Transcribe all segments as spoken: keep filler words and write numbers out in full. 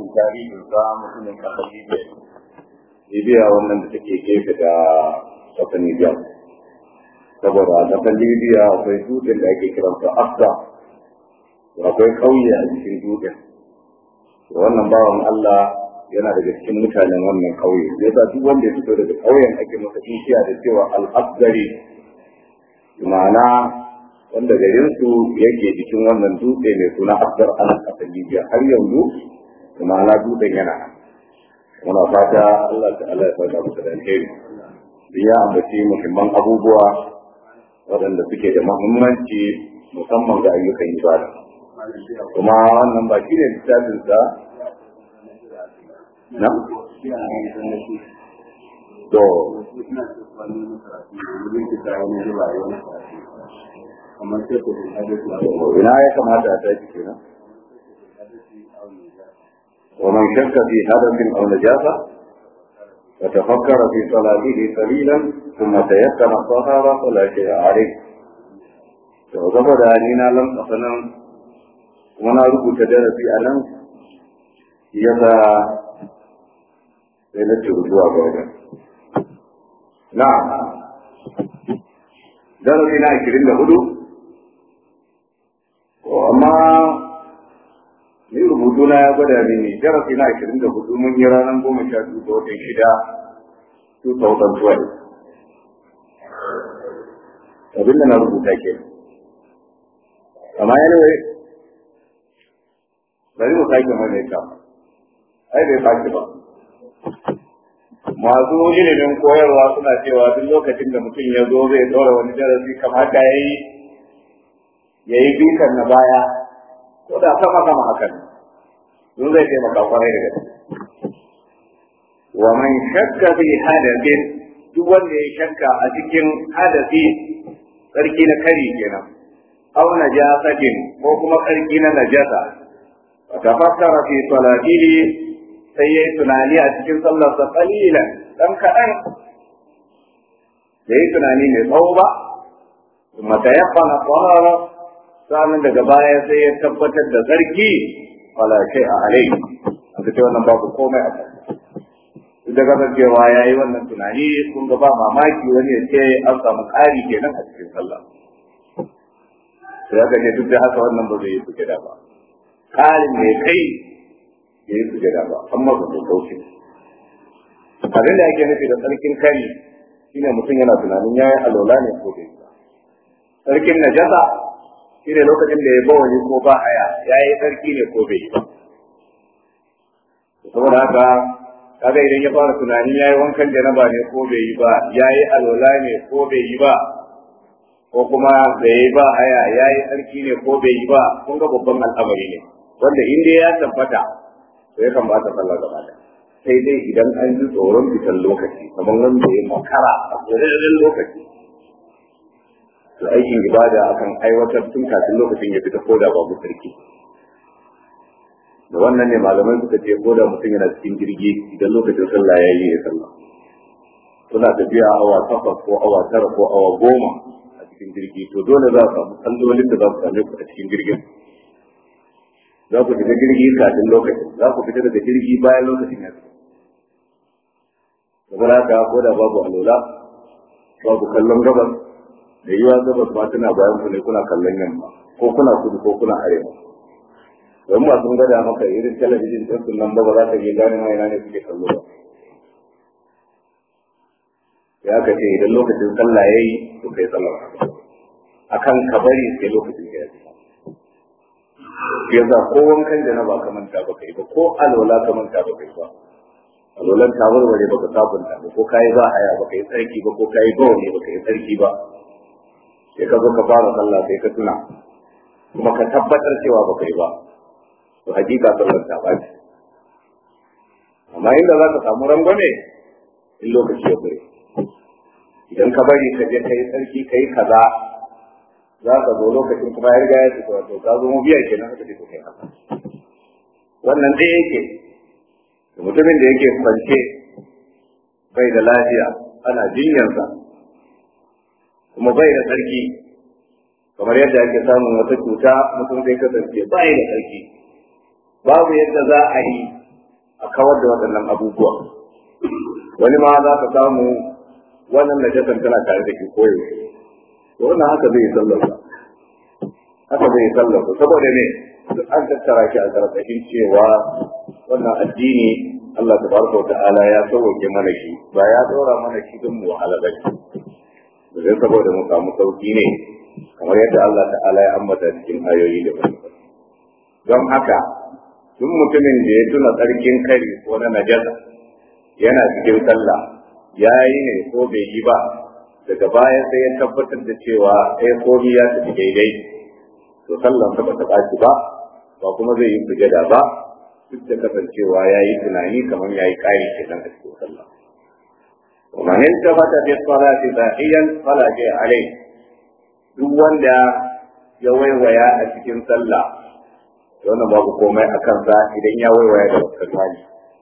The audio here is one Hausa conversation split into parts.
cikin tarihin za mutumin kasar Libya. Libya wannan da take gefe da kasar Nijar. Saboda a kasar Libya akwai dutsen da ake kiransa Afda, akwai ƙauye a cikin dutsen. Wannan bawan Allah yana daga cikin mutanen wannan ƙauye. Sai sa duk wanda ya fito daga ƙauyen ake masa kishiya da cewa al-Afdari. Ma'ana wanda garinsu yake cikin wannan dutse mai suna Afdar a kasar Libya har yanzu, ma'ana dutsen yana nan. Muna fata Allah ta'ala ya saka musu da alheri. Ya ambaci muhimman abubuwa waɗanda suke da muhimmanci musamman ga ayyukan ibada. Kuma wannan ba shi ne littafin sa na? To, ina ya kamata a tashi kenan? ومن شك في حدث أو نجاسة وتفكر في صلاته قليلا ثم تيقن الطهارة فلا شيء عليه. وظهر أننا لم أصلا ونعرف تدرسي ألم يدا لنجد رجوع بعدا. نعم درسنا عشرين لهدو وما ni rubutu na ya gwada mini darasi na ashirin da hudu mun yi ranar goma sha biyu ga watan shida two thousand twelve. Abin da na rubuta ke amma yana wai bari mu sake mana ita ai bai sake ba. Masu ilimin koyarwa suna cewa duk lokacin da mutum ya zo zai ɗora wani darasi kamata ya yi ya yi bitan na baya ko da sama sama hakan sun zai taimaka kwarai da gaske. Wa man shakka fi hadathin, duk wanda ya shakka a cikin hadathi sarki na kari kenan aw najasatin ko kuma sarki na najasa wa tafakkara fi salatihi sai yayi tunani a cikin sallar sa qalilan dan kadan yayi tunani mai tsawo ba kuma tayaqqana tahara sanin daga baya sai ya tabbatar da sarki wala shay a alai aka ce wannan babu komai a kai da ga cewa yayi wannan tunani kun ga ba mamaki wani ya ce an samu ƙari kenan a cikin sallah sai aka ce duk da haka wannan ba zai yi sujada ba ƙarin mai kai ya yi sujada ba amma ba zai kauce abin da ake nufi da sarkin kari shine mutum yana tunanin yayi alola ne ko bai ba. Sarkin najasa shi ne lokacin da ya ba wani ko ba haya ya yi sarki ne ko bai yi ba. Saboda haka kaga idan ya fara tunanin ya yi wankan janaba ne ko bai yi ba, ya yi alwala ne ko bai yi ba, ko kuma bai yi ba haya ya yi sarki ne ko bai yi ba, kun ga babban al'amari ne wanda in dai ya tabbata to ya kan ba ta sallah gaba da. Sai dai idan an ji tsoron fitar lokaci kamar wanda ya makara a tsoron lokaci to aikin ibada akan aiwatar tun kafin lokacin ya fita koda babu sarki. Da wannan ne malamai suka ce koda mutum yana cikin jirgi idan lokacin sallah ya yi ya sallah. Suna tafiya awa takwas ko awa tara ko awa goma a cikin jirgi to dole za su samu sallolin da za su same ku a cikin jirgin. Za ku fita jirgi kafin lokacin, za ku fita daga jirgi bayan lokacin ya fita. Saboda haka koda babu alola, babu kallon gabas, da yiwa gabas ma tana bayan ku ne kuna kallon yamma ko kuna kudu ko kuna arewa. Don ba sun gada maka irin talabijin ɗin sun nan ba ba za ka iya gane mai ne suke kallo ba. Ya ka ce idan lokacin sallah ya yi to kai sallah akan ka bari sai lokacin ya yi. Yasa ko wankan da na ba ka manta ba kai ba ko alwala ka manta ba kai ba. Alwalan ta warware ba ka sabunta ba ko kayi ba haya ba kai tsarki ba ko kayi ba wani ba kai tsarki ba. Sai ka zo ka fara sallah sai ka tuna kuma ka tabbatar cewa ba kai ba to hakika sallar ta bace amma inda za ka samu rangwame in lokaci ya bare idan ka bari ka je kai sarki kai kaza za ka zo lokacin kuma ya riga ya fito to ka zo mu biya kenan haka ce kai haka wannan dai yake mutumin da yake kwance bai da lafiya ana jinyarsa kuma bai da sarki kamar yadda ake samun wata cuta mutum zai kasance bai da sarki babu yadda za a yi a kawar da waɗannan abubuwa. Wani ma za ka samu wannan najasan tana tare da shi koyaushe, to wannan haka zai yi sallarsa, haka zai yi sallarsa saboda ne duk an tattara shi a ƙarƙashin cewa wannan addini Allah tabaraka wa ta'ala ya sauke mana shi, ba ya dora mana shi don mu wahala ba ne, sai saboda mu samu sauki ne kamar yadda Allah ta'ala ya ambata cikin ayoyi da ba. Don haka duk mutumin da ya tuna tsarkin kari ko na najasa yana cikin sallah ya yi ne ko bai yi ba, daga baya sai ya tabbatar da cewa sai komi ya tafi daidai, to sallan sa ba ta ɓaci ba, ba kuma zai yi sujada ba, duk da kasancewa ya yi tunani kamar ya yi ƙari kenan a cikin sallah. ومن التفت في الصلاة باقيا فلا شيء عليه. duk wanda ya waiwaya a cikin sallah wannan babu komai a kansa idan ya waiwaya da wakar hali.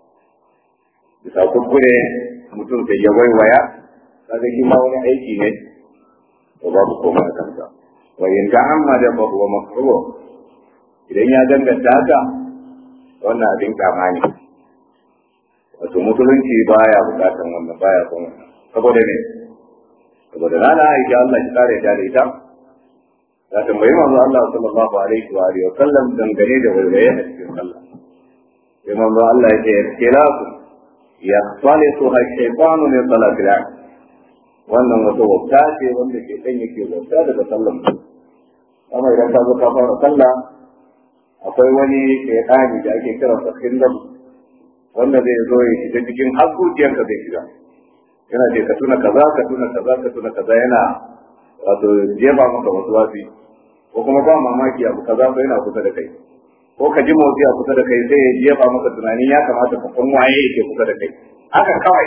Bisa kuskure mutum sai ya waiwaya kaga shi ma wani aiki ne, to babu komai a kansa. Wa in ta'amma da fa huwa makruh, idan ya danganta haka wannan abin kama ne. Wato musulunci baya bukatan wannan, baya son wannan. Saboda ne saboda nana Aisha Allah ya kare ta da ita ta tambayi manzo Allah sallallahu alaihi wa alihi wa sallam dangane da waiwaye a cikin sallah. Sai manzo Allah ya ce ikhtilafu yaxtalitu ash-shaytanu min salati al-'abd. Wannan wato wata ce wanda ke dan yake wata daga sallan mutum. Amma idan ka zo ka fara sallah akwai wani shaytani da ake kira sa khindab wanda zai zo ya shiga cikin hakuciyarka zai shiga. Yana ce ka tuna kaza ka tuna kaza ka tuna kaza yana wato jefa maka wasu wasi, ko kuma ba mamaki abu kaza ko yana kusa da kai, ko ka ji motsi a kusa da kai sai ya jefa maka tunanin ya kamata ka san waye yake kusa da kai haka kawai.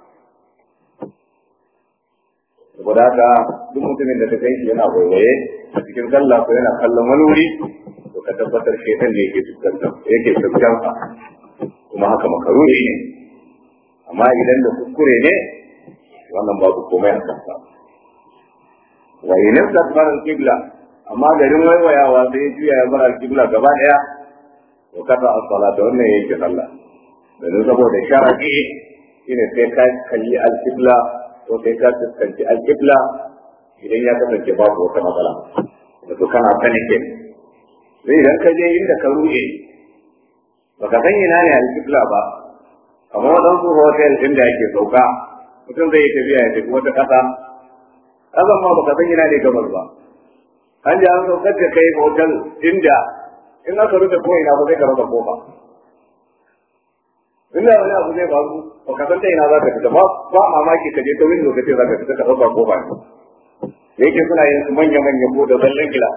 Saboda haka duk mutumin da ka kai shi yana waiwaye a cikin sallah ko yana kallon wani wuri, to ka tabbatar shaitan ne yake fuskantar yake fuskantar kuma haka makaruri ne. Amma idan da kuskure ne wannan babu komai a kansa. Wa in istaqbala al-qibla, amma garin waiwayawa sai ya juya ya bar al-qibla gaba daya, to kada as-salata wannan yake sallah. Dan saboda sharadi shine sai ka kalli al-qibla ko sai ka fuskanci al-qibla idan ya kasance babu wata matsala. Wato kana sanike. Sai idan ka je inda ka ruɗe baka san ina ne al-qibla ba, kamar wadansu hotel inda yake sauka mutum zai yi tafiya ya tafi wata ƙasa, ƙasan ma baka san ina ne gabas ba, an ji an saukar da kai hotel inda in aka rufe ko ina ba zai ka rasa kofa, inda wani abu zai faru baka san ta ina za ka fita ba, ba mamaki ka je ta window ka ce za ka fita ka rasa kofa ne, da yake suna yin su manya-manya ko da zallan gila.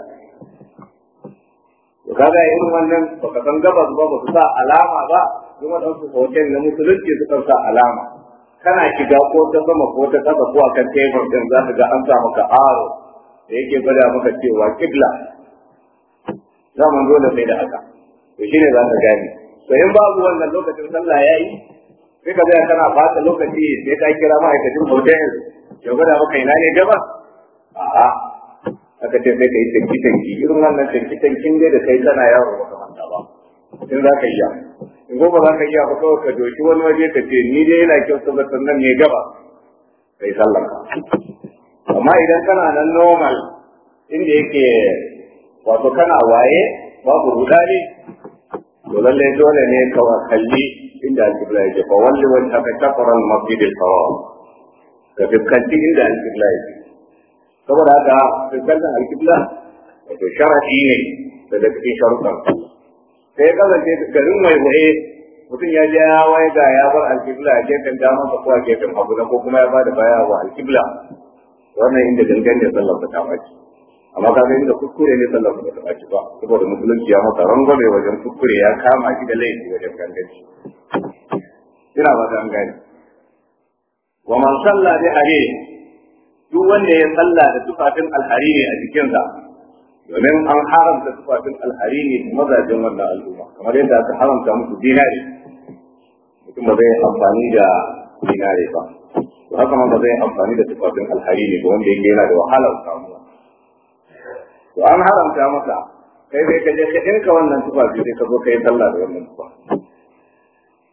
To kaga irin wannan baka san gabas ba ba su sa alama ba, kuma dan su hotel na musulunci suka sa alama. Kana shiga ko ta sama ko ta ƙasa ko akan tebur din za ka ga an sa maka aro da yake gwada maka cewa kibla. Zaman dole sai da haka. To shine za ka gane. To in babu wannan lokacin sallah yayi sai ka ga kana fata lokaci sai ka kira ma'aikacin hotel ya gwada maka ina ne gabas. A'a aka ce sai ka yi tanki-tanki irin wannan tanki-tankin dai da kai kana yawo ba kamanta ba in za ka iya in ko ba za ka iya ba kawai ka doki wani waje ka ce ni dai yana kyau ta zaton nan ne gaba kai sallah. Amma idan kana nan normal inda yake wato kana waye babu rudani, to lalle dole ne ka kalli inda al-qibla yake fa walli wa takafara al-masjid al-haram ka fuskanci inda al-qibla yake. Saboda haka fuskantar alkibla wato sharaɗi ne daga cikin sharuɗan. Sai ya kasance garin mai waye mutum ya je ya waye ga ya bar alkibla a gefen dama ko a gefen hagu ko kuma ya ba da baya wa alkibla, wannan inda gangan ne sallar ta ta ɓaci. Amma kaga inda kuskure ne sallar ta ta ɓaci ba, saboda musulunci ya masa rangwame wajen kuskure ya kama shi da laifi wajen ganganci. Ina ba ta an gane. Wa man salla bi alayhi, duk wanda ya salla da tufafin alharini a jikinsa, domin an haramta tufafin alharini da mazajen wannan al'umma kamar yadda aka haramta musu dinari, mutum ba zai amfani da dinari ba, to haka ma ba zai amfani da tufafin alharini ba wanda yake yana da wahalar samuwa. To an haramta maka kai sai ka je ka dinka wannan tufafi sai ka zo ka yi sallah da wannan tufafi.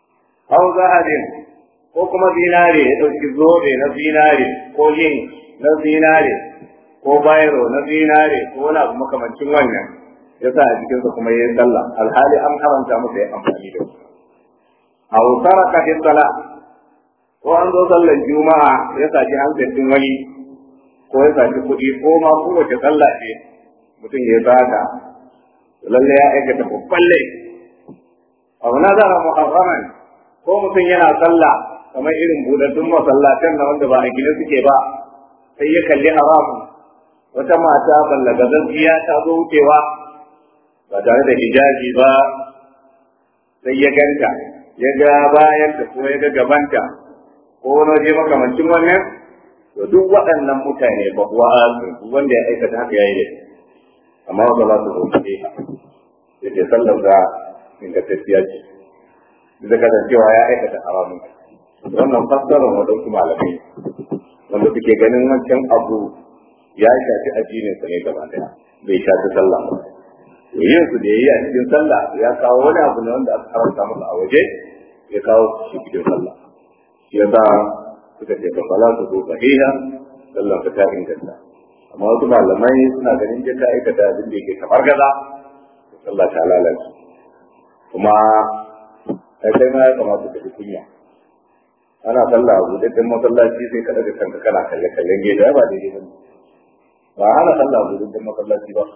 aw zahabin ko kuma zinare ya ɗauki zobe na zinare ko yin na zinare ko bayro na zinare ko wani abu makamancin wannan ya sa a jikinsa kuma ya yi sallah alhali an haramta masa ya amfani da su aw saraka fi salat ko an zo sallar juma'a ya saci hankalin wani ko ya saci kuɗi ko ma kowace sallah ce mutum ya zaka lalle ya aikata babban laifi aw nazara muharraman ko mutum yana sallah kamar irin budaddun masallatan na wanda ba a gina suke ba sai ya kalli haramun wata mata ballagazazziya ta zo wucewa ba tare da hijabi ba sai ya ganta ya ga bayan da ko ya ga gabanta ko wani waje makamancin wannan to duk waɗannan mutane ba kuwa duk wanda ya aikata haka yayi da amma wanda za su zoce ya ce sallar da ingantacciya ce duk da kasancewa ya aikata haramun wannan fassarar waɗansu malamai wanda suke ganin wancan abu ya shafi addininsa ne gaba daya bai shafi sallah ba yin su da yayi a cikin sallah ya kawo wani abu ne wanda aka haramta masa a waje ya kawo shi cikin sallah shi yasa suka ce ka fala su ko sahiha sallah ta inganta amma wasu malamai suna ganin da ta aikata abin da yake kamar gaza sallah ta lalace kuma kai kai ma ya kamata ka ji kunya ana sallah a buɗaɗɗen masallaci sai ka daga kanka kana kalle kallon gida ba daidai ba ba ana sallah a buɗaɗɗen masallaci ba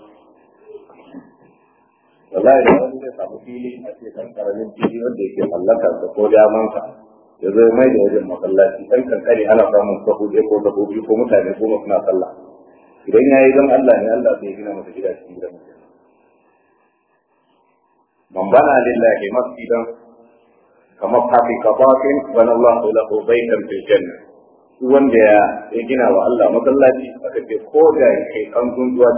wallahi da wani zai samu fili a ce kan karamin fili wanda yake mallakar da ko damansa ya zo mai da wajen masallaci ɗan kankari ana samun sahu ɗaya ko sahu biyu ko mutane goma suna sallah idan ya yi don Allah ne Allah zai gina masa gida cikin gidan mutum man bana lillahi masjidan kamar hafi kafatin bana Allah lahu baitan fil janna wanda ya gina wa Allah masallaci aka ce ko da kai kan gunduwa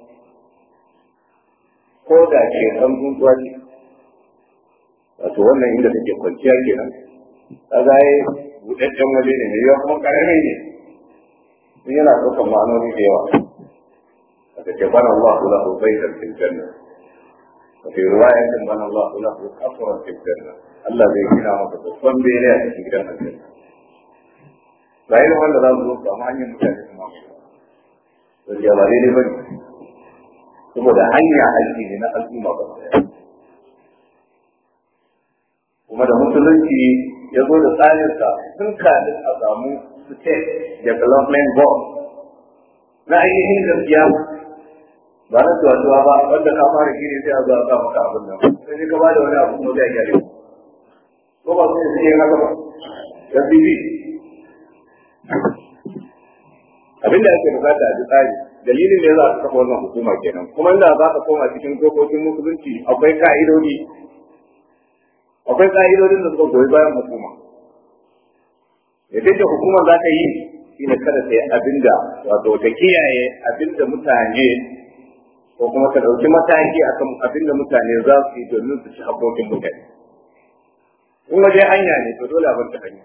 ko da ke kan gunduwa ce wato wannan inda take kwanciya kenan kaga yi buɗaɗɗen waje ne mai yawa kuma ƙarami ne sun yana ɗaukar ma'anoni da yawa aka ce bana Allah lahu baitan fil janna wa fi riwayatin bana Allah lahu qasran fil janna Allah zai gina masa babban bene a cikin gidan aljanna ba irin wanda za su zo ba ma hanyar mutane su mamaye ba da ba daidai ba ne saboda hanya aiki ne na al'umma ba kuma da musulunci ya zo da tsarinsa sun kalin a samu state development board na ainihin gaskiya ba na tuwa ba wanda ka fara gini sai a zo a sa maka abin nan sai ka ba da wani abu kuma zai gyare ko ba sai sai ya haka ba ya bibi abinda ake bukata a ji tsari dalilin da za a kafa wannan hukuma kenan kuma inda za ka koma cikin dokokin musulunci akwai ka'idodi akwai ka'idodin da suka goyi bayan hukuma yadda hukuma za ta yi shi ne kada ta yi abinda wato ta kiyaye abinda mutane ko kuma ta ɗauki mataki akan abinda mutane za su yi domin su ci haƙoƙin mutane in waje hanya ne to dole a bar ta hanya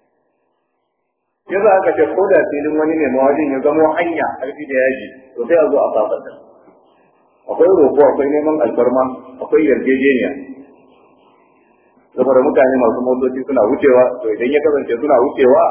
yanzu aka ce ko da filin wani ne mawajin ya zama hanya ƙarfi da yaji to sai a zo a sasanta akwai roƙo akwai neman alfarma akwai yarjejeniya saboda mutane masu motoci suna wucewa to idan ya kasance suna wucewa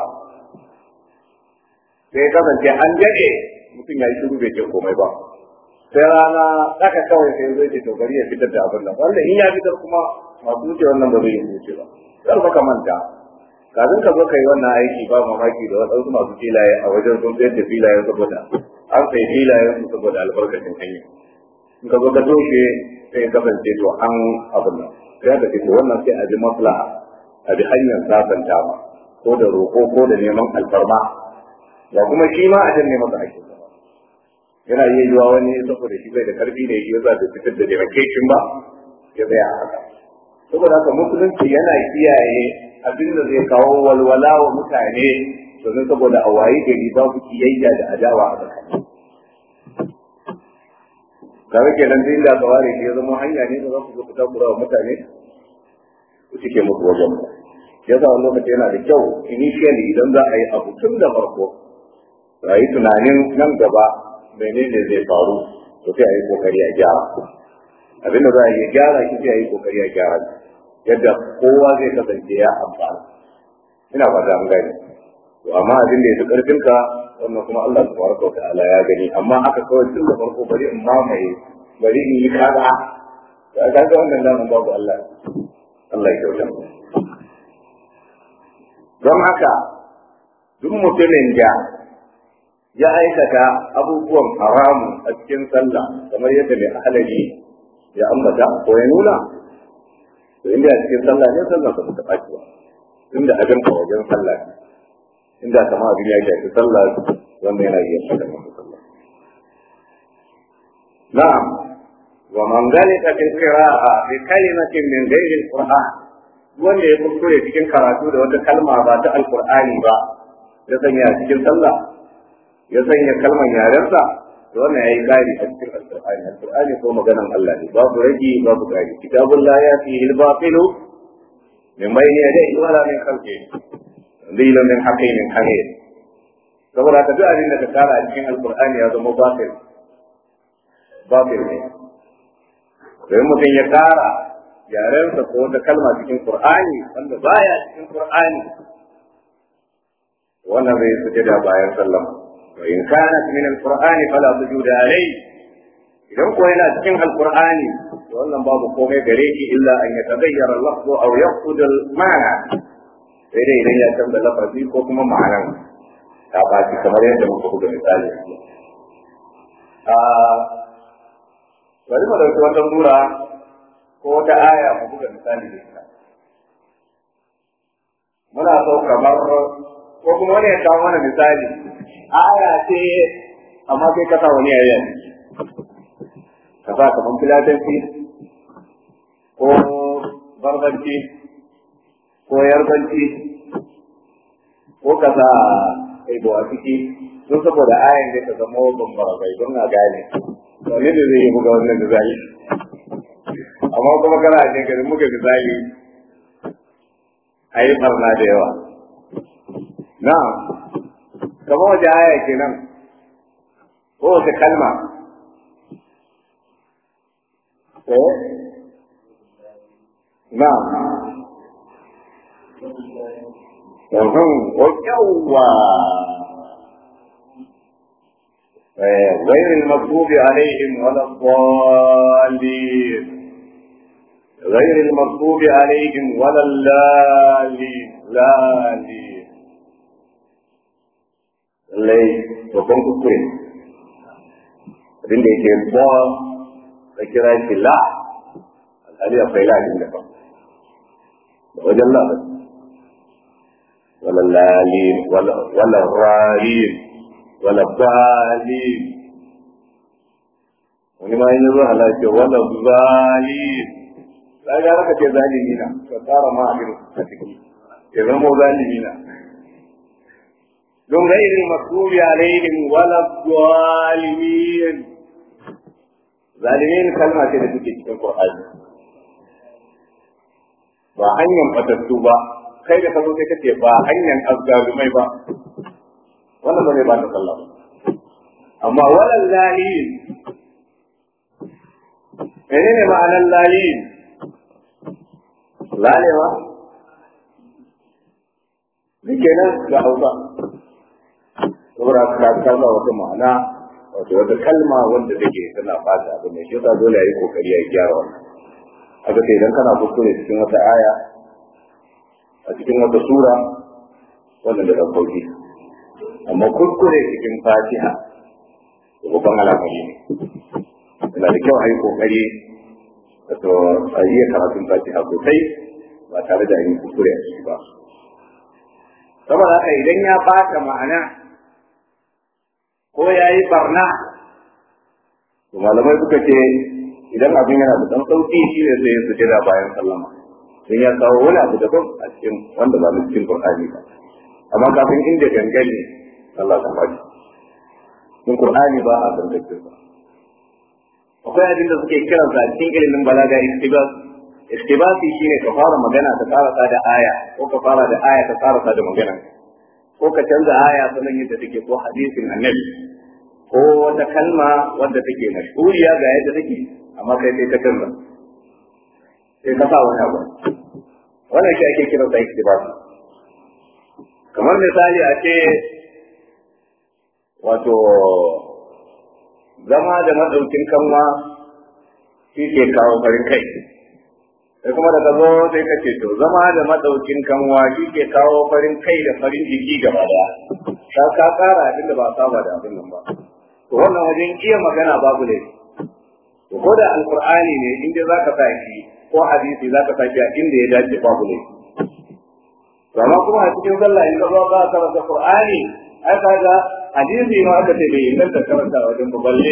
sai ya kasance an daɗe mutum ya yi shiru bai ce komai ba sai rana ɗaka kawai sai zai ce to bari ya fitar da abin nan wanda in ya fitar kuma masu wucewa nan ba zai yi wuce ba kar ka manta kafin ka zo ka yi wannan aiki ba mamaki da waɗansu masu filaye a wajen sun sayar da filayen saboda an sai filayen su saboda albarkacin hanya in ka zo ka toshe sai ya kasance to an abin nan sai ka ce to wannan sai a bi maslaha a bi hanyar sasanta ma ko da roƙo ko da neman alfarma ba kuma shi ma a danne masa aikin ba yana iya yiwa wani saboda shi bai da karfi ne shi yasa da fitar da demarcation ba ya tsaya a haka saboda haka musulunci yana kiyaye abin da zai kawo walwala wa mutane domin saboda a waye gari babu kiyayya da adawa a tsakani kawai kenan da inda kawai ya zama hanya ne da za ku zo ku takura wa mutane ku cike musu wajen ba yasa wani lokaci yana da kyau initially idan za a yi abu tun da farko a yi tunanin nan gaba menene zai faru to sai a yi kokari a gyara abin da za a yi gyara shi sai a yi kokari a gyara yadda kowa zai kasance ya amfana. Ina fata an gane. To amma abin da ya fi karfinka wannan kuma Allah subhanahu wa ta'ala ya gani, amma haka kawai tun da farko bari in mamaye bari in yi kaza da ga wannan da babu Allah Allah ya kyauta. Don haka duk mutumin da ya aikata abubuwan haramu a cikin sallah kamar yadda mai ahalari ya ambata ko ya nuna, to inda a cikin sallah ne sallah ba ta ɓaci ba, inda abin ka wajen sallah ne, inda kama abin ya shafi sallah wanda yana iya shaɗa masa sallah. Na'am, wa man galita fi qira'a bi kalimatin min ghairi al-Qur'an, wanda ya kuskure cikin karatu da wata kalma ba ta al-Qur'ani ba, ya sanya cikin sallah ya sanya kalmar yarensa, to wannan yayi kari a cikin al-Qur'ani. Al-Qur'ani ko maganan Allah ne, babu ragi babu kari. Kitabul la yatihi al-batilu min bayni yadayhi wala min khalfihi tanzilun min hakimin hamid. Saboda ka duk abin da ka kara a cikin al-Qur'ani ya zama batil batil ne. Sai mutum ya kara yarensa ko wata kalma cikin Qur'ani wanda baya cikin Qur'ani, wannan zai sujada bayan sallama. wa in kanat min al-Qur'ani fala sujuda alayhi, idan ko yana cikin al-Qur'ani to wannan babu komai gare shi illa an yataghayyara al-lafzu aw yaqud al-ma'na, sai dai idan ya canza lafazi ko kuma ma'anan ta baci, kamar yadda muka buga misali. a bari mu dauki wata sura ko wata aya mu buga misali da ita. Muna so kamar ko kuma wani ya kawo mana misali, aya ce amma sai ka sa wani aya ne, ka sa kamar filatanci ko barbanci ko yarbanci ko ka sa aibo a ciki, don saboda ayan da ta zama bambara bai don a gane wani da zai yi buga wannan misali. Amma kuma kana jin garin muka misali a yi barna da yawa. Na'am, kama wace aya kenan ko wace kalma? Eh? Na'am. Yanzun, yawwa. غير المغضوب عليهم ولا الضالين غير المغضوب عليهم ولا اللالين لالين lallai babban kuskure abin da yake ba da kira shi la alhali akwai lalin da ba da wajen la wala lalin wala rarin wala balin, wani ma yin zuwa halashe wala zalin, ta ga raka ce zalimi na ka tsara ma abin a ciki ya zama zalimi na don gairin makrubi alaihim wala zalimin. Zalimin kalma ce da suke cikin Qur'ani, ba hanyar fatattu ba, kai da kazo sai kace ba hanyar azzalumai ba, wannan ba zai ba ta sallah ba. Amma walal lalin, menene ma'anar lalin? Lalewa ne kenan ga Hausa, saboda ka kalma wata ma'ana, wato wata kalma wanda take tana fata abu mai shi yasa dole yayi kokari ya gyara wannan. Haka sai idan kana kuskure cikin wata aya a cikin wata sura wannan da dan sauki, amma kuskure cikin Fatiha to babban al'amari ne. Yana da kyau a yi kokari wato a yi karatun Fatiha sosai ba tare da yin kuskure a ciki ba. Saboda haka idan ya bata ma'ana ko ya yi barna, to malamai suka ce idan abin yana da ɗan sauki shi ne sai ya sujada bayan sallama, don ya kawo wani abu daban a cikin wanda ba na cikin Qur'ani ba. Amma kafin inda gangane Allah ta faɗi cikin Qur'ani ba a zangace ba. Akwai abin da suke kiransa a cikin ilimin balaga iktibas. Iktibasi shine ka fara magana ka karasa da aya, ko ka fara da aya ka karasa da magana, ko ka canza aya sanan yadda take, ko hadisin annabi, ko wata kalma wanda take mashhuriya ga yadda take, amma kai sai ka canza sai ka sa wani abu. wannan shi ake kiran sa iktibasi. Kamar misali a ce wato zama da madaukin kanwa shi ke kawo farin kai, sai kuma daga zo sai ka ce to zama da madaukin kanwa shi ke kawo farin kai da farin jiki gaba daya, ka ka kara abin da ba saba da abin nan ba. To wannan wajen iya magana babu ne, to ko da alqur'ani ne inda zaka sa shi ko hadisi zaka sa shi a inda ya dace babu ne. To amma kuma a cikin sallah in ka zo ka karanta qur'ani ai kaga hadisi ma aka ce bai inganta karanta wajen balle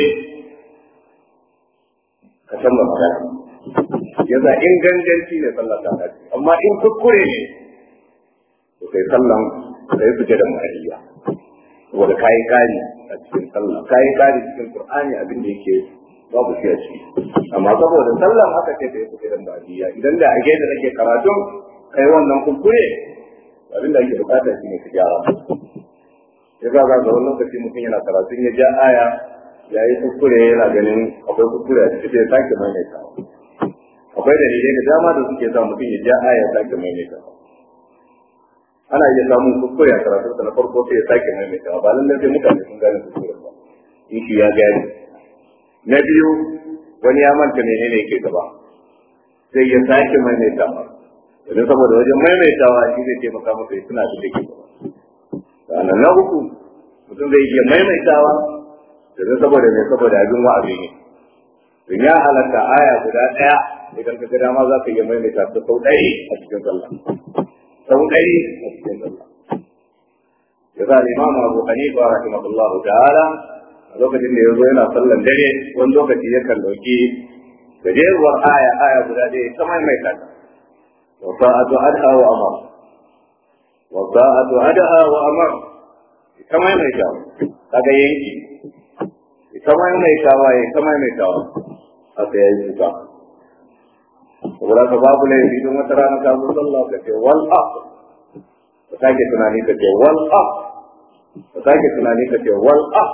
ka san ba magana yaza inganci ne sallah ta dace, amma in kuskure ne to kai sallan kai fice da mahaliya wanda kai kari a cikin sallah kai kari cikin qur'ani abin da yake babu shi a ciki, amma saboda sallan aka ce kai fice da mahaliya idan da ake da kake karatu kai wannan kuskure abin da ake bukata shi ne ka gyara. Ya za ga wani lokaci mutum yana karatun ya ja aya ya yi kuskure yana ganin akwai kuskure a cikin sai sake maimaita. Akwai dalilai da dama da suke sa mutum ya ja aya ya sake maimaita. Ana iya samun kuskure a karatun sa na farko sai ya sake maimaita ba lallai sai mutane sun gane kuskure ba. In shi ya gane. Na biyu wani ya manta menene yake gaba sai ya sake maimaita ba. Idan saboda wajen maimaitawa shi zai taimaka masa ya tuna da take gaba. Sannan na uku mutum zai iya maimaitawa da saboda mai saboda abin wa'azi ne. Don ya halatta aya guda ɗaya idan ka ga dama za ka iya maimaita ta sau ɗari a cikin sallah. Sau ɗari a cikin sallah. Ya sa Imam Abu Hanifa rahimahullah ta'ala a lokacin da ya zo yana sallan dare wani lokaci yakan ɗauki gajeruwar aya aya guda ɗaya ta maimaita ta. Wa sa'atu adha wa amar. والضاءة أدها وأمر كما يميتاو kaga yanki kama yamaitawa ya kama yamaitawa haka ya yi suka saboda ka babu laifi don wata rana ka zo sallah ka ce wal aq ka sake tunani ka ce wal aq ka sake tunani ka ce wal aq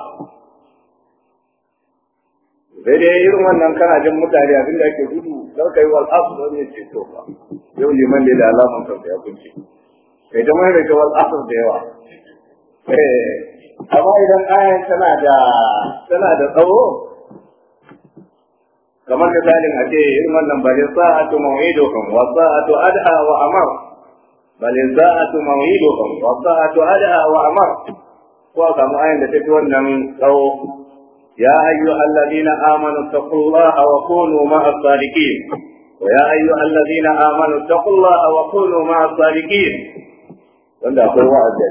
sai dai irin wannan kana jin mutane abinda ake gudu kar kai wal aq don ya ce to ba yau liman da alaman kansa ya kunce kai da mai da wal asr da yawa eh amma idan ayan tana da tana da tsawo kamar misalin a ce irin wannan balin sa'atu maw'idukum wa sa'atu adha wa amar balin sa'atu maw'idukum wa sa'atu adha wa amar ko kamar ayan da take wannan tsawo ya ayyuhalladhina amanu taqullaha wa kunu ma'as sadiqin wa ya ayyuhalladhina amanu taqullaha wa kunu ma'as sadiqin wanda akwai wa'azi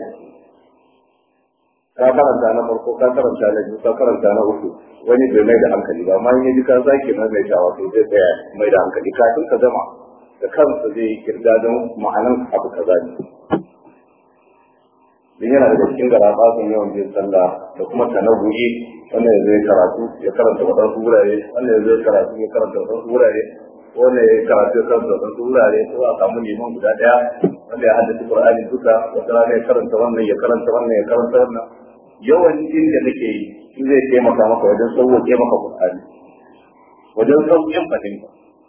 ka karanta na farko ka karanta na biyu ka karanta na uku wani bai mai da hankali ba amma in yaji ka sake mai mai tawa to zai tsaya mai da hankali kafin ka gama da kansa zai kirga don ma'anan abu kaza ne din yana da cikin garaba sun yawan jin sallah da kuma tanawuyi wannan zai karatu ya karanta wadansu wurare wannan zai karatu ya karanta wadansu wurare wannan ya karatu ya karanta wadansu wurare ko a samu liman guda daya wanda ya haddace Qur'ani duka wata rana ya karanta wannan ya karanta wannan ya karanta wannan yawan jin da nake yi shi zai taimaka maka wajen sauƙaƙe maka Qur'ani wajen sauƙin fahimta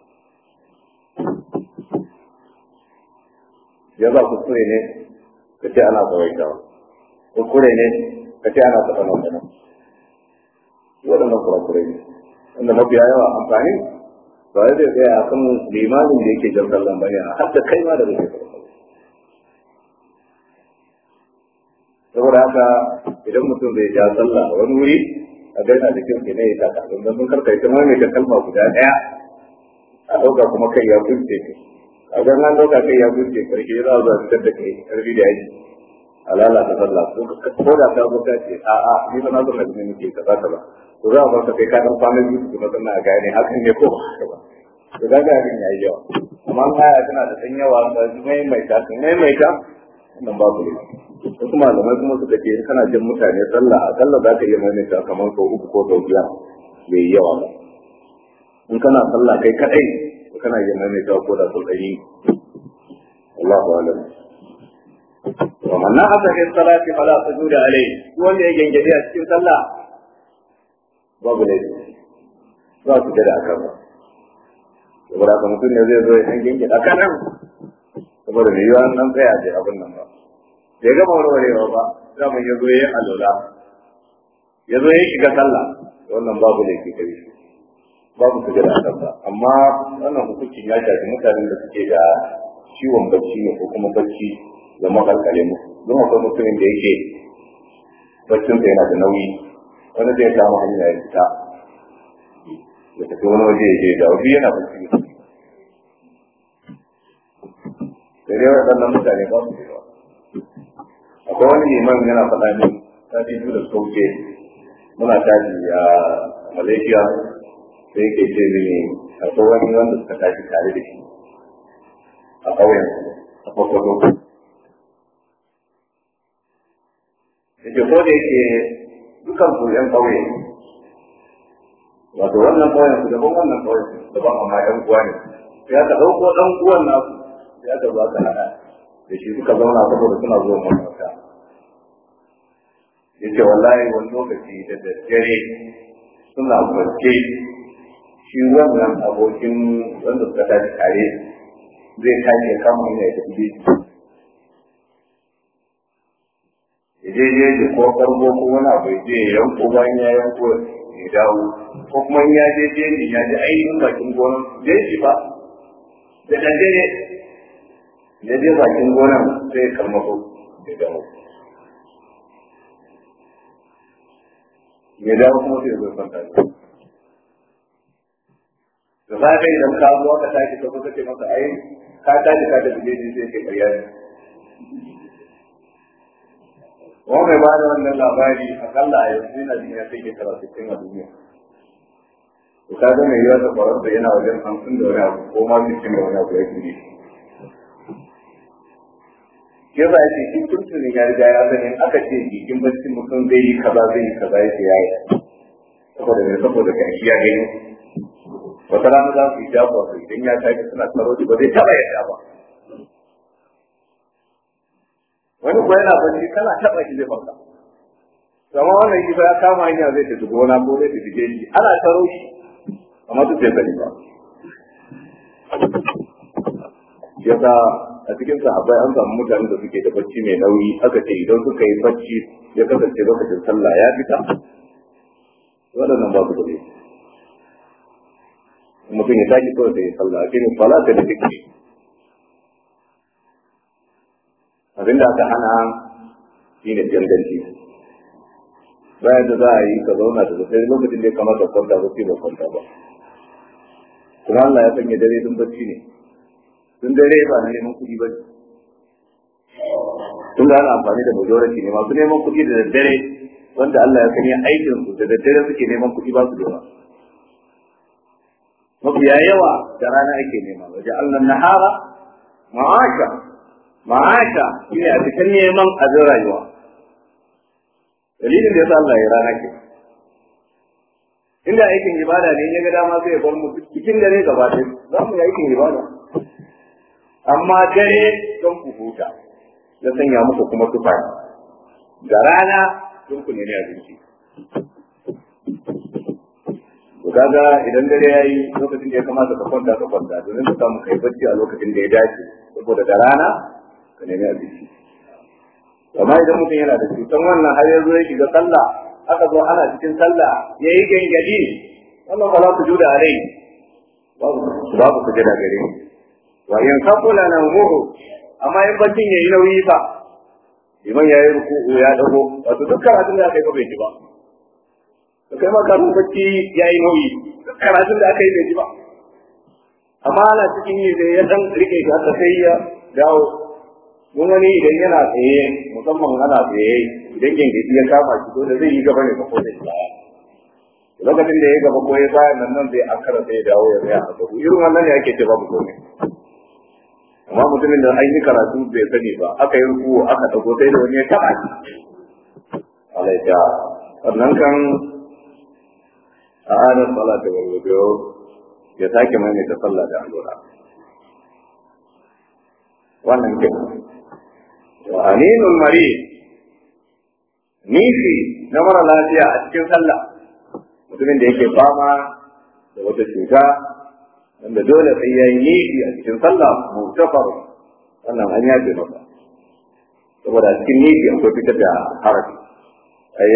ya za kuskure ne ka ce ana tsawaitawa kuskure ne ka ce ana taɓa nan nan waɗannan kurakurai ne wanda mafiya yawa amfani ba zai tsaya a kan limamin da yake jan sallan bane har da kai ma da zai saboda haka idan mutum zai ja sallah a wani wuri a gaina da kyau ne ya taka don don karka ita mai da kalma guda daya a dauka kuma kai ya gunce ka a ga nan dauka kai ya gunce karke za a fitar da kai karfi da yaji a lalata sallah ko ka ko da ta zo ka ce a a ni fa na zo da ni nake kaza kaza to za a bar ka kai ka dan kwana biyu kuma sannan a gane hakan ne ko ba to daga abin yayi yawa amma aya tana da dan yawa ba mai mai ta mai mai ta wannan babu ne wasu malamai kuma suka ce kana jin mutane sallah akalla za ka iya maimaita kamar sau uku ko sau biyar bai yawa ba in kana sallah kai kadai kana iya maimaita ko da sau ɗari Allahu a'lam wa man na'ata fi salati fala sujuda alayhi wanda ya gengede a cikin sallah babu ne ba su da akan ba saboda kan mutum ne zai zo ya gengede akan nan saboda mai yiwuwa an tsaya da abin nan ba da ya gama warwarewa ba zaman ya zo ya yi alola ya zo ya shiga sallah wannan babu da ke kai babu su gada a amma wannan hukuncin ya shafi mutanen da suke da ciwon bacci ne ko kuma bacci da makalkale mu don akwai mutumin da yake baccinsa yana da nauyi wani zai samu hanya ya fita ya tafi wani waje ya je da wani yana bacci ne da dai waɗannan mutane ba su da yawa akwai wani liman yana faɗa min sati biyu da sauke muna tashi a Malaysia sai yake ce mini akwai wani wanda suka tashi tare da shi a ƙauyen a kwakwalo yake ko da yake dukan su ƴan ƙauye wato wannan ƙauyen su daban wannan ƙauyen su daban amma ƴan uwa ne sai aka ɗauko ɗan uwan nasu sai aka zo aka haɗa da shi suka zauna saboda suna zuwa makaranta yace wallahi wani lokaci da daddare suna barke shi wannan abokin wanda suka tashi tare zai tashi ya kama hanya ya tafi ya je je da ko karbo ko wani abu ya je ya yanko bayan ya yanko ya dawo ko kuma in ya je je ne ya ji ainihin bakin gonan je shi ba da daddare ya je bakin gonan sai ya kalmako ya dawo ya dawo kuma sai ya zo kwanta da za ka idan ka zo ka tashi ka kusa ce masa ai ka tashi ka tafi daidai sai ke karya ne wani mai ba da wannan labari akalla a yanzu yana jin ya kai shekara sittin a duniya to ka ga mai yiwa da faransa yana wajen hamsin da wani abu ko ma sittin da wani abu ya kiri ya za a ce shi tuntunin ya riga ya sani aka ce jikin bacci mutum zai yi kaza zai yi kaza ya ce ya yi saboda mai saboda kashi ya gani wata rana za su yi jafa su idan ya tashi suna tsaro shi ba zai taba yadda ba wani kuwa yana bacci kana taba shi zai baka amma wannan shi fa ya kama hanya zai tafi gona ko zai tafi jeji ana tsaro shi amma duk bai sani ba yasa a cikin sahabbai an samu mutanen da suke da bacci mai nauyi aka ce idan suka yi bacci ya kasance lokacin sallah ya fita waɗannan ba su da mutum ya tashi kawai da ya sallah shi ne falata da take abinda aka hana shi ne ganganci bayan da za a yi ka zauna da sai lokacin da ya kamata kwanta ba sai ba kwanta ba kuma Allah ya sanya dare dun bacci ne dun dare ba na neman kuɗi ba tun da ana amfani da majority ne masu neman kuɗi da daddare wanda Allah ya sanya aikin su da daddare suke neman kuɗi ba su da yawa mafiya yawa da rana ake nema waje Allah nahara ma'asha ma'asha shine a cikin neman abin rayuwa dalilin da yasa Allah ya rana ke inda aikin ibada ne ya ga dama sai ya bar mu cikin dare gaba ɗaya za mu yi aikin ibada amma dare don ku huta ya sanya muku kuma tufa da rana don ku nemi abinci kaga idan dare yayi lokacin da ya kamata ka kwanta ka kwanta domin ka samu kai bacci a lokacin da ya dace saboda da rana ka nemi abinci amma idan mutum yana da cutar wannan har ya zo ya shiga sallah aka zo ana cikin sallah ya yi gangadi wannan ba za ku juda a rai babu ku jira gare wa in kafula nan muhu amma in baccin ya yi nauyi fa liman ya yi ruku'u ya dago wato dukkan abin da aka yi ba bai ji ba kai ma ka bacci ya yi nauyi karatun da aka yi bai ji ba amma ana cikin yi sai ya dan rike shi haka sai ya dawo mun wani idan yana tsaye musamman ana tsaye idan gengedi ya kama shi dole zai yi gaba ne ko da shi lokacin da ya gaba ko ya bayan nan nan zai akara sai ya dawo ya tsaya a gaba irin wannan ne ake ce babu komai amma mutumin da an yi karatu bai sani ba aka yi ruku aka dago sai da wani ya taba shi alaika sannan kan a adar sallah da warwajo ya sake mai ta sallah da allura wannan ke wa aninul mari nifi na mara lafiya a cikin sallah mutumin da yake fama da wata cuta wanda dole sai ya yi nifi a cikin sallah mutafar wannan an yaje maka saboda cikin niyyar akwai fitar da harafi ayya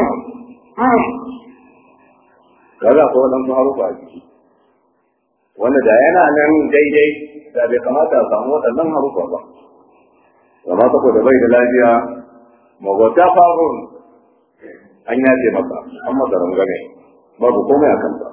kaga ko wannan harufa a ciki wanda da yana nan daidai da bai kamata a samu waɗannan harufa ba amma saboda bai da lafiya magwata farun an yaje maka an masa rangane babu komai a kansa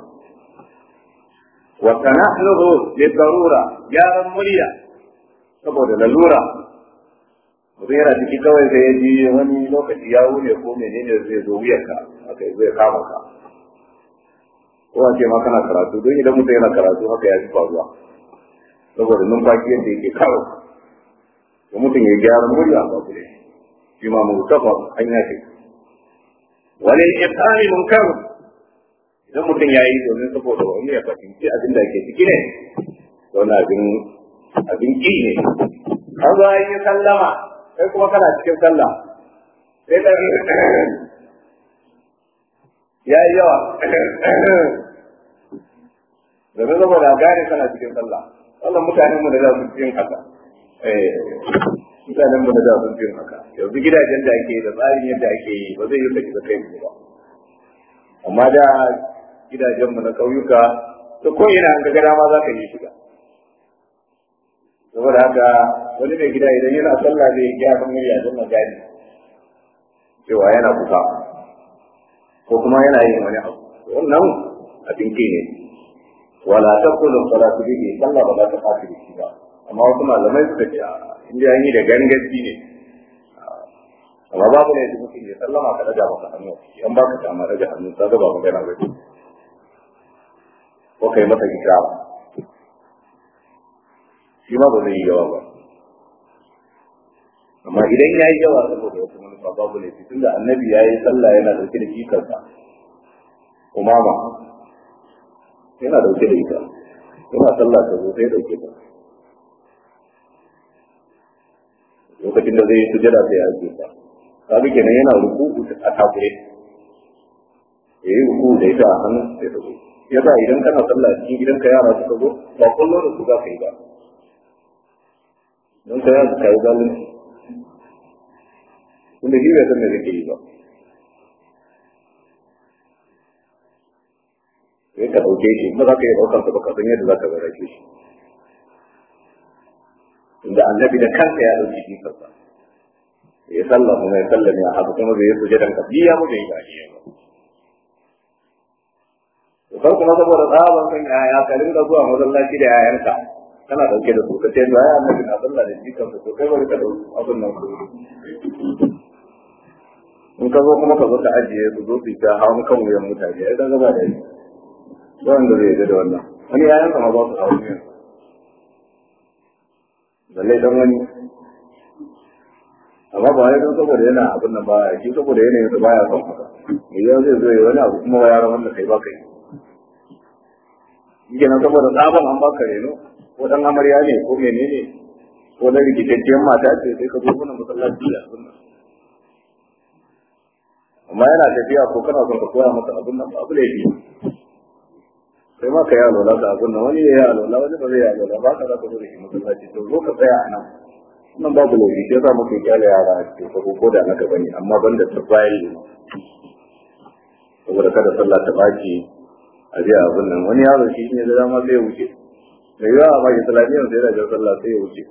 wa tanahnuhu li darura yaran murya saboda lalura mutum yana ciki kawai sai ya ji wani lokaci ya wuce ko menene zai zo wuyarka aka zai kama ka ko a ce ma kana karatu don idan mutum yana karatu haka ya fi faruwa saboda numfashi yadda yake kawo da mutum ya gyara murya ba ku ne shi ma mu tafa hanya ce wani ifani munkar idan mutum ya yi domin saboda wani ya fahimci abin da ke ciki ne wani abin abin ki ne an zo yi sallama sai kuma kana cikin sallah sai ka ya yi yawa da zai zama da gane kana cikin sallah wannan mutanen mu da za su cikin haka mutanen mu da za su cikin haka yanzu gidajen da ake da tsarin yadda ake yi ba zai yi kaci da kai ba amma da gidajen mu na ƙauyuka to ko ina an ga dama za ka yi shiga saboda haka wani mai gida idan yana sallah zai gyara murya don magani cewa yana kuka ko kuma yana yin wani abu wannan abin ke ne wala taqulu salatu bihi sallah ba za ta fashi da shi ba amma wasu malamai suka ce in dai an yi da gangaci ne amma babu ne da mutum ya sallama ka daga maka hannu in ba ka kama daga hannu ka ga ba magana ba ko kai masa hijaba shi ma ba zai yi yawa ba amma idan ya yi yawa saboda wasu manufa babu ne tunda annabi ya yi sallah yana dauke da jikarsa umama yana dauke da ita yana sallah ta zo sai dauke ta lokacin da zai yi sujada sai ya ajiye ta kaga kenan yana ruku a takure ya yi ruku da ita a hannu sai ta zo yasa idan kana sallah cikin gidanka yara suka zo ba kullum da su za ka yi ba don ka yara ka yi zalunci wanda shi bai san me zai yi ba sai ka ɗauke shi ba za ka yi ɗaukar sa ba ka san yadda za ka zarake shi inda annabi da kansa ya ɗauki shi kansa ya sallah kuma ya sallah ne a haka kuma bai yi sujadan ka biya mu bai yi gashi ba kar kuma saboda tsaban kan yaya ka rinka zuwa masallaci da yayanka kana dauke da su ka ce ya annabi na sallah da jikan ka to kai bari ka dauki abin nan ku in ka zo kuma ka zo ka ajiye su zo su ta hawan kan wuyan mutane ai kaga ba da yi ba wanda zai ga da wannan wani yayanka ma ba su hawan wuyan balle dan wani amma ba wai don saboda yana abin nan ba shi saboda yanayin su baya son haka mai yau zai zo ya wani abu kuma yaran wanda kai ba kai kenan saboda tsaban an baka reno ko dan amarya ne ko menene ko na rikitacciyar mata ce sai ka zo kuna masallaci da abin nan amma yana tafiya ko kana son ka koya masa abin nan abu ne biyu sai ma ka yi alola ka abin nan wani ya yi alola wani ba zai yi alola ba ka za ka zo da shi masallaci to zo ka tsaya a nan wannan babu laifi shi yasa muke kyale yara a cikin sabo ko da na gaba ne amma banda ta bayi saboda kada sallah ta baki a je abin nan wani yaro shi ne da dama sai ya wuce da yawa ba islamiyyar sai da jar sallah sai ya wuce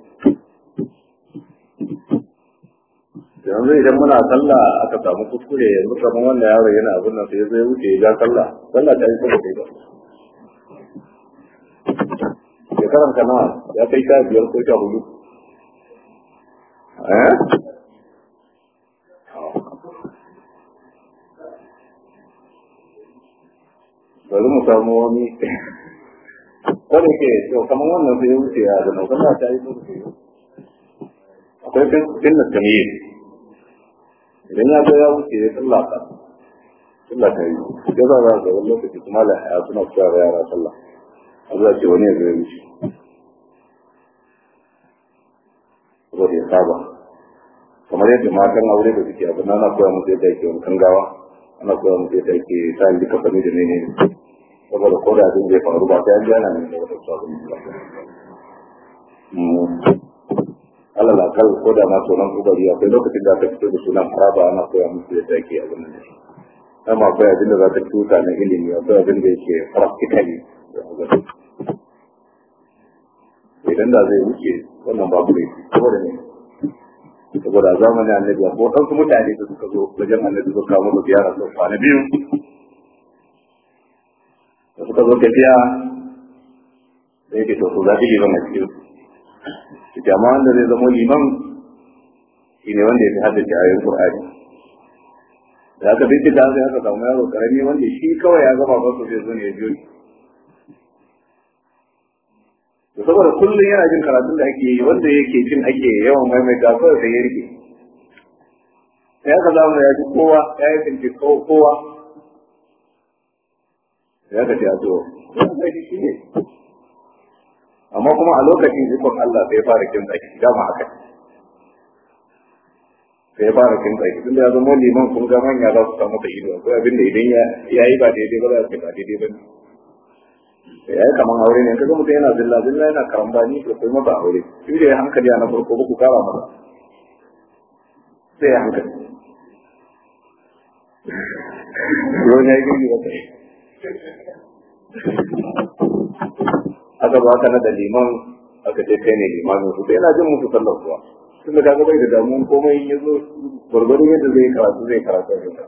yanzu idan muna sallah aka samu kuskure yanzu kamar wannan yaro yana abin nan sai ya zo ya wuce ya ja sallah sallah ta yi kuma sai ba shekaran ka nawa ya kai sha biyar ko sha hudu eh bari mu samu wani wani ke to kamar wannan sai wuce ya da nan ta yi wuce akwai fin da tamiyi idan ya ga ya wuce ya sallah ka sallah ta yi ya za ga wani lokaci kuma la ya suna fara yara sallah Allah ce wani ya zo ya wuce saboda ya saba kamar yadda matan aure da suke abin ana koya musu yadda ake wankan gawa ana koya musu yadda ake sa duka fami da ne ne saboda ko da abin zai faru ba sai an jana ne da wata sabon ba Allah la kal ko da ma sunan kubari akwai lokacin da aka fito da sunan haraba ana koya musu yadda ake abin nan shi amma akwai abin da za ta tuta na ilimi akwai abin da yake practically idan da zai wuce wannan babu ne saboda ne saboda zamanin annabi ko wasu mutane da suka zo wajen annabi suka kawo mu ziyara sau kwana biyu da suka zo tafiya da yake to su zaɓi liman a cikin su jama'a wanda zai zama liman shi ne wanda ya fi haddace ayoyin Qur'ani da aka bincika sai aka samu yaro karami wanda shi kawai ya gama basu zai zo ne ya biyo da saboda kullum yana jin karatun da ake yi wanda yake jin ake yawan maimaita kawai sai ya rike sai aka samu ya ji kowa ya yi binci kowa ya ka ce a to wani shi ne amma kuma a lokacin ikon Allah sai ya fara kin tsaki dama haka sai ya fara kin tsaki tunda ya zama liman kun ga manya za su samu da ido akwai abin da idan ya yi ba daidai ba za su ba daidai ba ne ya yi kaman aure ne kaga mutum yana zilla zilla yana karambani to kai masa aure shi da ya hankali a na farko ba ku kara masa sai ya hankali yau ya yi gini wata aka ba ka na da liman aka ce kai ne limanin su sai yana jin musu sallar kuwa tun da kaga bai da damuwan komai ya zo gwargwadon yadda zai karatu zai karatu da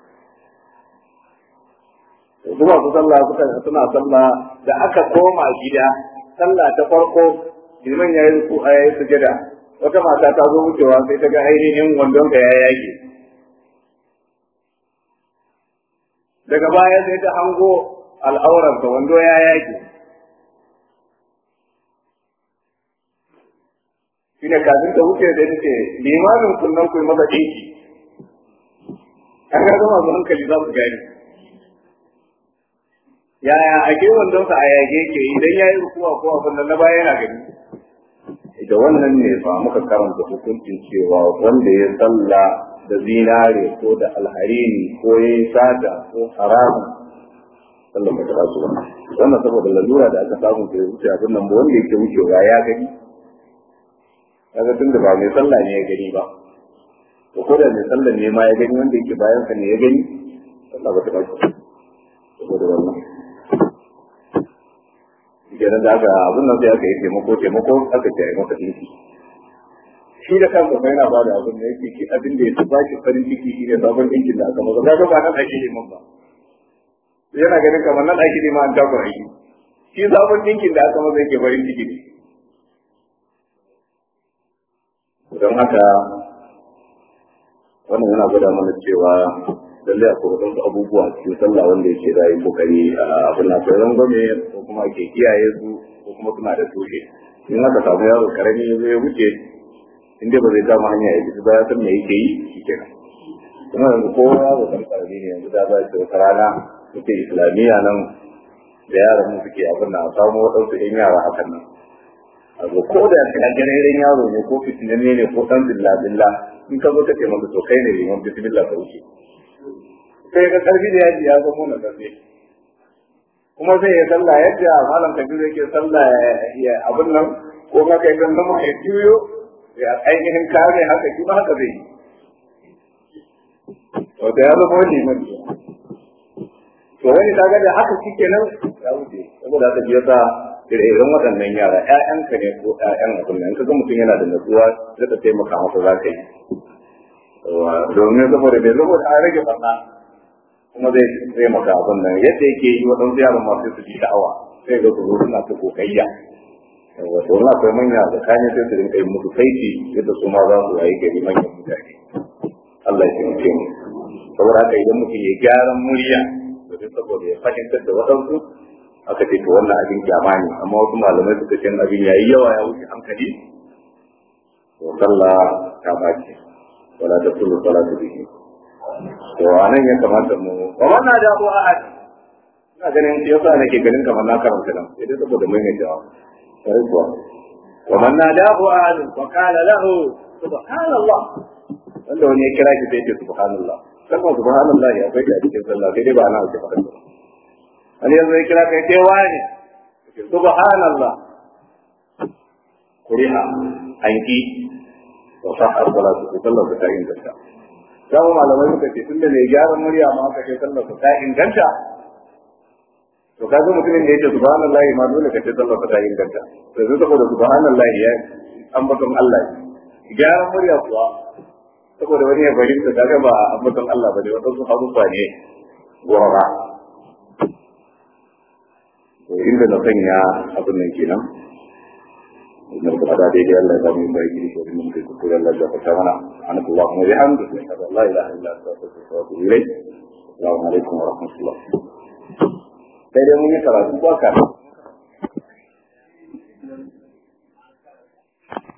zuwa su sallah suka suna sallah da aka koma gida sallah ta farko liman ya yi a yayi sujada wata mata ta zo wucewa sai ta ga ainihin wandon ka ya yage daga baya sai ta hango al'auran ka wando ya yage shine kafin ta wuce da take limamin kullum ku maza dinki an ga masu hankali za su gani yaya ake wandon sa a yage ke idan yayi rukuwa ko abin nan na baya yana gani da wannan ne fa muka karanta hukuncin cewa wanda ya salla da zinare ko da alharini ko ya sata ko haramun sallan ba ta su ba wannan saboda lalura da aka samu da wuce abin nan ba wanda yake wucewa ya gani kaga tun da ba mai sallah ne ya gani ba to ko da mai sallah ne ma ya gani wanda yake bayan sa ne ya gani sallah ba ta ba saboda wannan kenan da aka abin nan sai aka yi taimako taimako aka ce a yi masa dinki shi da kansa fa yana ba da abin da yake ki abin da ya ba shi farin ciki shi ne sabon dinkin da aka masa kaga ba nan ake neman ba yana ganin kamar nan ake neman an takura shi shi sabon dinkin da aka masa yake farin ciki ne don haka wannan yana gwada mana cewa lallai akwai wadansu abubuwa cikin sallah wanda yake da yi kokari a abin na sauran gwame ko kuma ke kiyaye su ko kuma suna da tushe in aka samu yaro karami zai wuce inda ba zai kama hanya ya fita ba ya san me yake yi shi kenan kuma yanzu kowa yaro kan karami ne yanzu da za a ce wata rana suke islamiyya nan da yaran mu suke abin na samu waɗansu ɗan yara hakan nan a zo ko da ƙirƙirin yaro ne ko fitinanne ne ko ɗan billa billa in ka zo ka ce masa to kai ne liman bismillah ka wuce sai ga karfi da yaji ya zama na karfi kuma sai ya sallah yadda malam kabiru yake sallah ya abin nan ko ma kai kan zama ya juyo ya ainihin kare haka shi ma haka zai yi to da ya zama wani liman to wani kaga da haka shi kenan ya wuce saboda haka biya sa ire-iren waɗannan yara ƴaƴanka ne ko ƴaƴan abin nan kaga mutum yana da natsuwa zai taimaka masa za ka yi domin saboda bai zama a rage barna kuma zai zai maka abin nan yadda yake yi waɗansu yaran masu su ji sha'awa sai ga su suna ta kokayya wato wani akwai manya tsakanin sai su rinka yi musu saiti yadda su ma za su wayi gari manyan mutane Allah ya taimake mu saboda haka idan mutum ya gyaran murya domin saboda ya fahimtar da waɗansu aka ce to wannan abin kyama ne amma wasu malamai suka ce abin yayi yawa ya wuce hankali to sallah ta bace wala da kullu salatu bihi to anan ya kamata mu wa wannan da ko ahad ina ganin shi yasa nake ganin kamar na karanta nan sai dai saboda mai ne jawa sai kuwa wa man nadahu ahad wa qala lahu subhanallah wanda wani ya kira shi sai ce subhanallah kalmar subhanallah ya bai da cikin sallah sai dai ba ana ake faɗa wani yanzu ya kira kai sai wani subhanallah kuriha anki to sahar salatu ko sallar ta inganta dawo malamai suka ce tunda mai gyaran murya ma aka ce sallar ta inganta to kaga mutumin da yake subhanallahi ma dole ka ce sallar ta inganta to zai saboda subhanallahi ya ambaton Allah gyaran murya kuwa saboda wani ya bari ta kaga ba ambaton Allah bane wato su harufa ne gora to inda na sanya abin nan kenan إن رب العباد الله يضمن بيته ومن ممكن كل الله جل وعلا سبحانك اللهم وبحمدك أشهد أن لا إله إلا أنت أستغفرك وأتوب إليك السلام عليكم ورحمة الله. Saya dah mengingat kalau itu bakar.